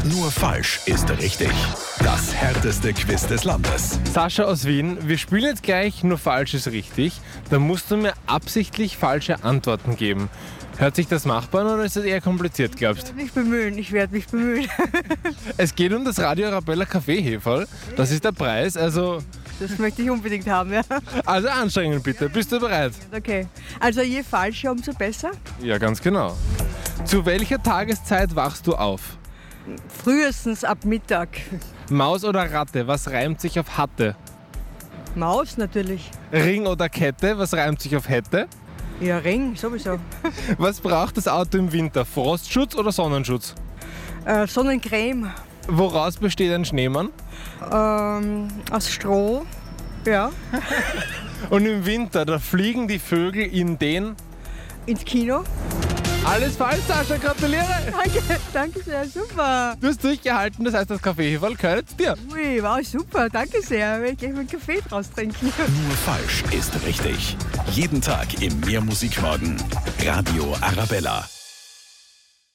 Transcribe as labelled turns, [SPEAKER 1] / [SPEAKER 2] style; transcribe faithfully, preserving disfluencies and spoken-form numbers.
[SPEAKER 1] Nur falsch ist richtig. Das härteste Quiz des Landes.
[SPEAKER 2] Sascha aus Wien, wir spielen jetzt gleich Nur falsch ist richtig. Da musst du mir absichtlich falsche Antworten geben. Hört sich das machbar an oder ist das eher kompliziert, glaubst du?
[SPEAKER 3] Ich werde mich bemühen, ich werde mich bemühen.
[SPEAKER 2] Es geht um das Radio Arabella Kaffeeheferl. Das ist der Preis, also,
[SPEAKER 3] Das möchte ich unbedingt haben, ja.
[SPEAKER 2] also anstrengen bitte. Bist du bereit?
[SPEAKER 3] Okay. Also je falscher, umso besser.
[SPEAKER 2] Ja, ganz genau. Zu welcher Tageszeit wachst du auf?
[SPEAKER 3] Frühestens ab Mittag.
[SPEAKER 2] Maus oder Ratte, was reimt sich auf hatte?
[SPEAKER 3] Maus natürlich.
[SPEAKER 2] Ring oder Kette, was reimt sich auf hätte?
[SPEAKER 3] Ja, Ring, sowieso.
[SPEAKER 2] Was braucht das Auto im Winter? Frostschutz oder Sonnenschutz?
[SPEAKER 3] Äh, Sonnencreme.
[SPEAKER 2] Woraus besteht ein Schneemann?
[SPEAKER 3] Ähm, aus Stroh. Ja.
[SPEAKER 2] Und im Winter, da fliegen die Vögel in den...
[SPEAKER 3] Ins Kino.
[SPEAKER 2] Alles falsch, Sascha, gratuliere!
[SPEAKER 3] Danke, danke sehr, super.
[SPEAKER 2] Du hast durchgehalten, das heißt, das Kaffeeheferl gehört jetzt dir.
[SPEAKER 3] Ui, wow, super, danke sehr. Will ich gleich meinen Kaffee draus trinken.
[SPEAKER 1] Nur falsch ist richtig. Jeden Tag im Mehrmusikmorgen. Radio Arabella.